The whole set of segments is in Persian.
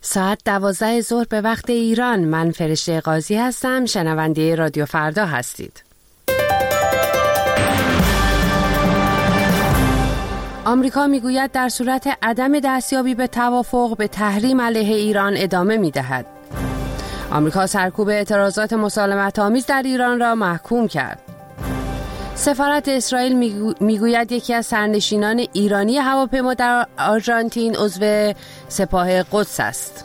ساعت 12 ظهر به وقت ایران. من فرشته قاضی هستم. شنونده رادیو فردا هستید. آمریکا میگوید در صورت عدم دستیابی به توافق به تحریم علیه ایران ادامه میدهد. آمریکا سرکوب اعتراضات مسالمت‌آمیز در ایران را محکوم کرد. سفارت اسرائیل میگوید یکی از سرنشینان ایرانی هواپیما در آرژانتین عضو سپاه قدس است.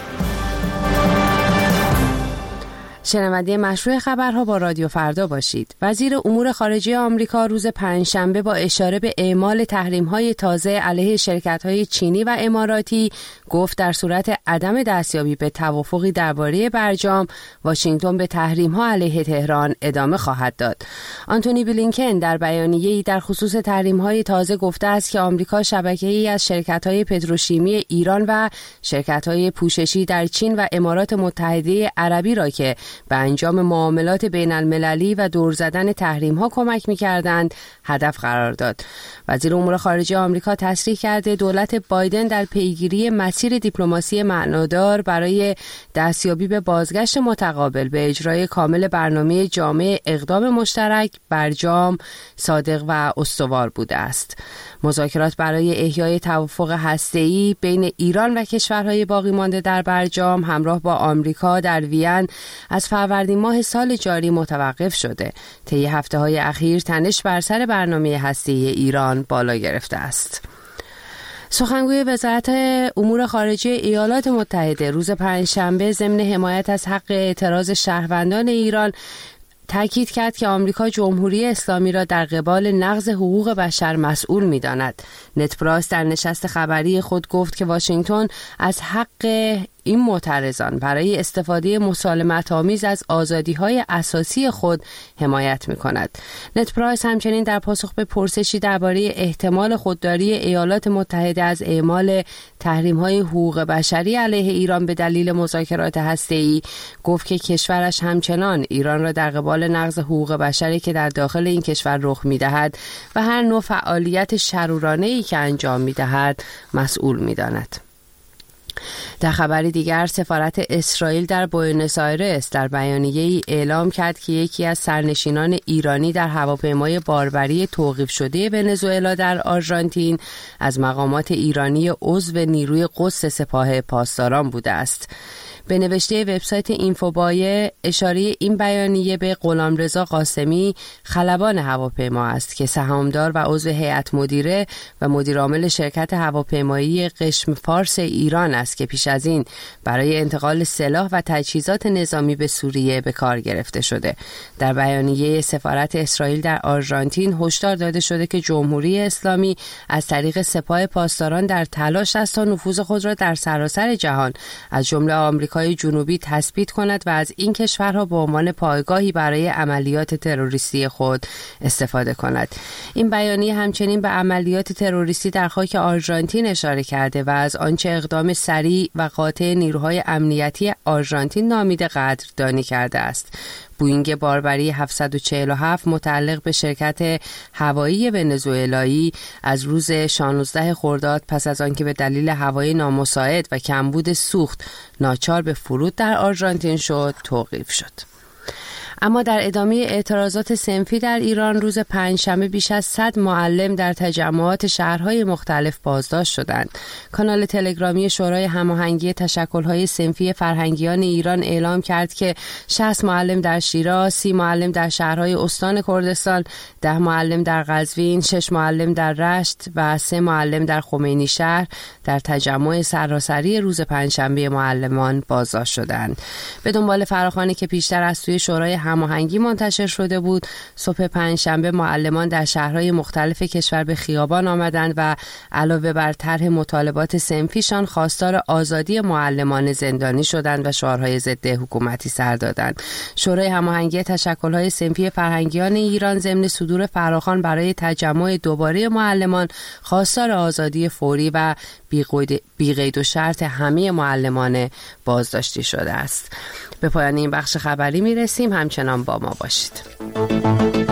شنونده مشروع خبرها با رادیو فردا باشید. وزیر امور خارجه آمریکا روز پنجشنبه با اشاره به اعمال تحریم‌های تازه علیه شرکت‌های چینی و اماراتی گفت در صورت عدم دستیابی به توافقی درباره برجام، واشنگتن به تحریم‌ها علیه تهران ادامه خواهد داد. آنتونی بلینکن در بیانیه‌ای در خصوص تحریم‌های تازه گفته است که آمریکا شبکه‌ای از شرکت‌های پتروشیمی ایران و شرکت‌های پوششی در چین و امارات متحده عربی را که به انجام معاملات بین المللی و دور زدن تحریم ها کمک می کردند هدف قرار داد. وزیر امور خارجه آمریکا تصریح کرده دولت بایدن در پیگیری مسیر دیپلماسی معنادار برای دستیابی به بازگشت متقابل به اجرای کامل برنامه جامع اقدام مشترک برجام صادق و استوار بوده است. مذاکرات برای احیای توافق هسته‌ای بین ایران و کشورهای باقی مانده در برجام همراه با آمریکا در وین از فروردین ماه سال جاری متوقف شده. طی هفته‌های اخیر تنش بر سر برنامه هسته‌ای ایران بالا گرفته است. سخنگوی وزارت امور خارجه ایالات متحده روز پنجشنبه ضمن حمایت از حق اعتراض شهروندان ایران تاکید کرد که آمریکا جمهوری اسلامی را در قبال نقض حقوق بشر مسئول می‌داند. نت پراس در نشست خبری خود گفت که واشنگتن از حق این معترضان برای استفاده مسالمت‌آمیز از آزادی‌های اساسی خود حمایت می‌کند. نت پراس همچنین در پاسخ به پرسشی درباره احتمال خودداری ایالات متحده از اعمال تحریم‌های حقوق بشری علیه ایران به دلیل مذاکرات هسته‌ای گفت که کشورش همچنان ایران را در قبال نقض حقوق بشری که در داخل این کشور رخ می‌دهد و هر نوع فعالیت شرورانه‌ای که انجام می‌دهد مسئول می‌داند. در خبری دیگر سفارت اسرائیل در بوئنوس آیرس در بیانیه‌ای اعلام کرد که یکی از سرنشینان ایرانی در هواپیمای باربری توقیف شده ونزوئلا در آرژانتین از مقامات ایرانی عضو نیروی قدس سپاه پاسداران بوده است. به نوشته وبسایت اینفوبایه اشاره این بیانیه به غلامرضا قاسمی خلبان هواپیما است که سهامدار و عضو هیئت مدیره و مدیرعامل شرکت هواپیمایی قشم فارس ایران است که پیش از این برای انتقال سلاح و تجهیزات نظامی به سوریه به کار گرفته شده. در بیانیه سفارت اسرائیل در آرژانتین هشدار داده شده که جمهوری اسلامی از طریق سپاه پاسداران در تلاش است تا نفوذ خود را در سراسر جهان از جمله آمریکای جنوبی تثبیت کند و از این کشورها به عنوان پایگاهی برای عملیات تروریستی خود استفاده کند. این بیانیه همچنین به عملیات تروریستی در خاک آرژانتین اشاره کرده و از آنچه اقدام سریع و قاطع نیروهای امنیتی آرژانتین نامیده قدردانی کرده است. بوئینگ باربری 747 متعلق به شرکت هوایی ونزوئلایی از روز 16 خرداد پس از آنکه به دلیل هوای نامساعد و کمبود سوخت ناچار به فرود در آرژانتین شد توقیف شد. اما در ادامه اعتراضات صنفی در ایران روز پنجشنبه بیش از 100 معلم در تجمعات شهرهای مختلف بازداشت شدند. کانال تلگرامی شورای هماهنگی تشکل‌های صنفی فرهنگیان ایران اعلام کرد که 60 معلم در شیراز، 30 معلم در شهرهای استان کردستان، 10 معلم در قزوین، 6 معلم در رشت و 3 معلم در خمینی شهر در تجمع سراسری روز پنجشنبه معلمان بازداشت شدند. به دنبال فراخوانی که پیشتر از سوی شورای هماهنگی منتشر شده بود، صبح پنجشنبه معلمان در شهرهای مختلف کشور به خیابان آمدند و علاوه بر طرح مطالبات صنفیشان خواستار آزادی معلمان زندانی شدند و شعارهای ضد حکومتی سر دادند. شورای هماهنگی تشکل‌های صنفی فرهنگیان ایران ضمن صدور فراخوان برای تجمع دوباره معلمان خواستار آزادی فوری و بی‌قید و شرط همه معلمان بازداشتی شده است. به پایان این بخش خبری میرسیم. همچنان با ما باشید.